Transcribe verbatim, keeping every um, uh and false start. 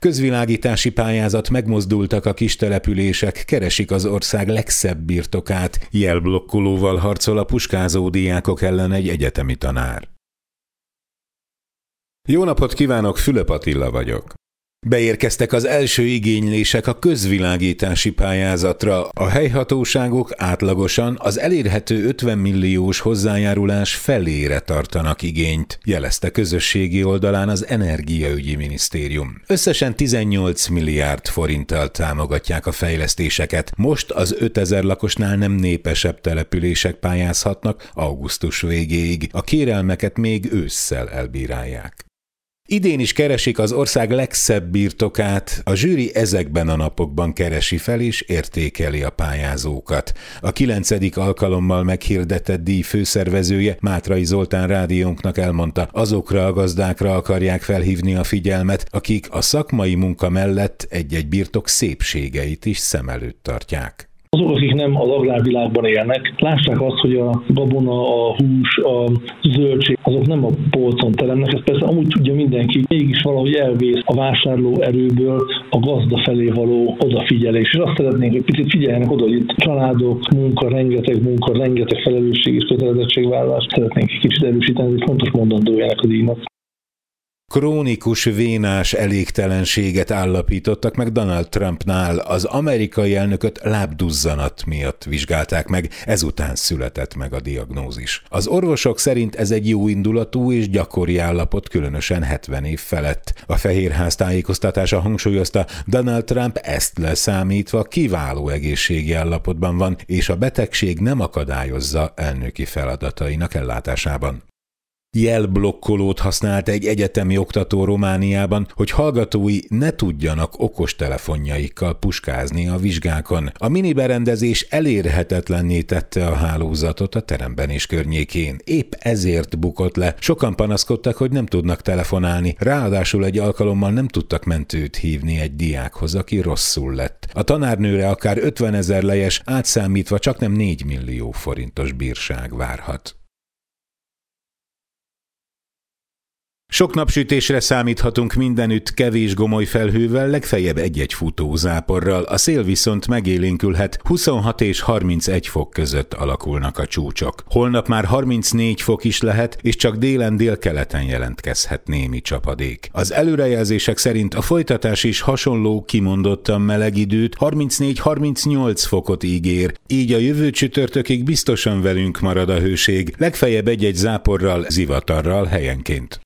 Közvilágítási pályázat, megmozdultak a kis települések, keresik az ország legszebb birtokát, jelblokkolóval harcol a puskázó diákok ellen egy egyetemi tanár. Jó napot kívánok, Fülöp Attila vagyok. Beérkeztek az első igénylések a közvilágítási pályázatra. A helyhatóságok átlagosan az elérhető ötven milliós hozzájárulás felére tartanak igényt, jelezte közösségi oldalán az Energiaügyi Minisztérium. Összesen tizennyolc milliárd forinttal támogatják a fejlesztéseket. Most az ötezer lakosnál nem népesebb települések pályázhatnak augusztus végéig. A kérelmeket még ősszel elbírálják. Idén is keresik az ország legszebb birtokát, a zsűri ezekben a napokban keresi fel és értékeli a pályázókat. A kilencedik alkalommal meghirdetett díj főszervezője, Mátrai Zoltán rádiónknak elmondta, azokra a gazdákra akarják felhívni a figyelmet, akik a szakmai munka mellett egy-egy birtok szépségeit is szem előtt tartják. Azok, akik nem az agrárvilágban élnek, lássák azt, hogy a babona, a hús, a zöldség, azok nem a polcon teremnek, ezt persze amúgy tudja mindenki, mégis valahogy elvész a vásárló erőből a gazda felé való odafigyelés. És azt szeretnénk, hogy picit figyeljenek oda, hogy itt családok, munka, rengeteg munka, rengeteg felelősség és kötelezettségvállalás szeretnénk egy kicsit erősíteni, ez fontos mondandója ennek a díjnak. Krónikus vénás elégtelenséget állapítottak meg Donald Trumpnál, az amerikai elnököt lábduzzanat miatt vizsgálták meg, ezután született meg a diagnózis. Az orvosok szerint ez egy jó indulatú és gyakori állapot, különösen hetven év felett. A Fehérház tájékoztatása hangsúlyozta, Donald Trump ezt leszámítva kiváló egészségi állapotban van, és a betegség nem akadályozza elnöki feladatainak ellátásában. Jelblokkolót használt egy egyetemi oktató Romániában, hogy hallgatói ne tudjanak okostelefonjaikkal puskázni a vizsgákon. A mini berendezés elérhetetlenné tette a hálózatot a teremben és környékén. Épp ezért bukott le. Sokan panaszkodtak, hogy nem tudnak telefonálni, ráadásul egy alkalommal nem tudtak mentőt hívni egy diákhoz, aki rosszul lett. A tanárnőre akár ötvenezer lejes, átszámítva csaknem négy millió forintos bírság várhat. Sok napsütésre számíthatunk mindenütt, kevés gomoly felhővel, legfeljebb egy-egy futózáporral, a szél viszont megélénkülhet, huszonhat és harmincegy fok között alakulnak a csúcsok. Holnap már harmincnégy fok is lehet, és csak délen délkeleten jelentkezhet némi csapadék. Az előrejelzések szerint a folytatás is hasonló, kimondottan meleg időt, harmincnégy-harmincnyolc fokot ígér, így a jövő csütörtökig biztosan velünk marad a hőség, legfeljebb egy-egy záporral, zivatarral helyenként.